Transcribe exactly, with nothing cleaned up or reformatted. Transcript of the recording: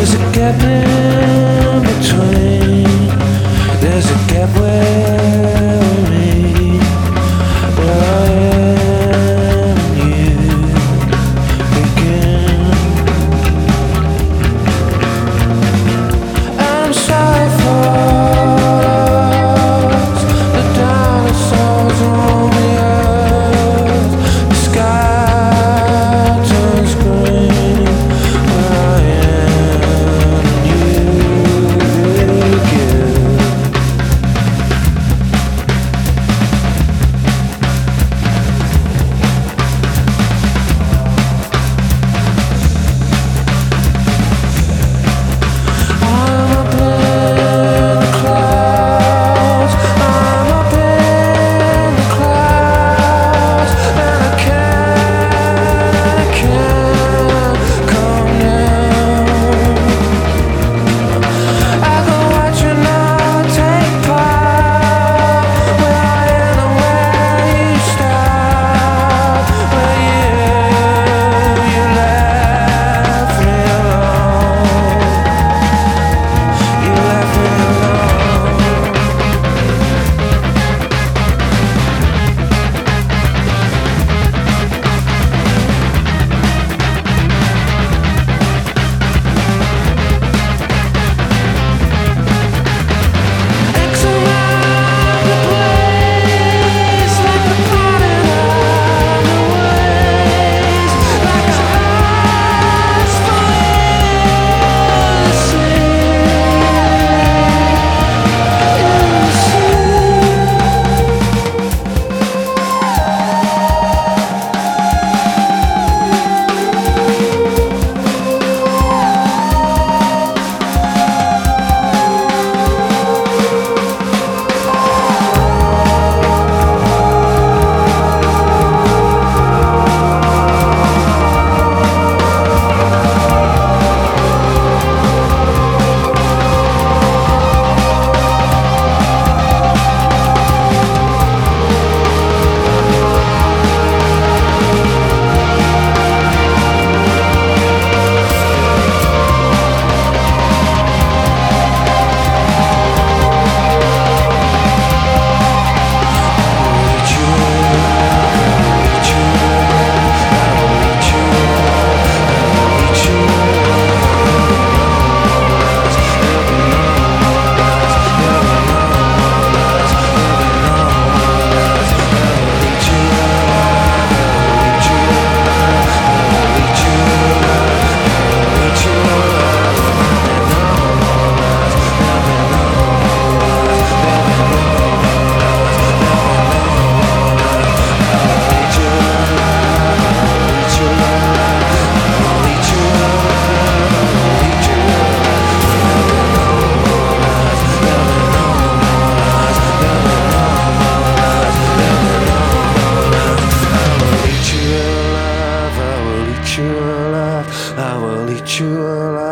There's a gap in between. There's a gap where we meet. Where I am and you begin. I'm sorry for the dinosaurs on the earth. The sky turns green. Where I am and you begin. I'm up in the clouds. I'm up in the clouds, and I can't, I can't come down. I go watch you now take part. Where I end and where you start. Where you, you left me alone. You left me alone. X around the place, like the parting of the waves, like a heart's full of I will eat you alive. I will eat you alive.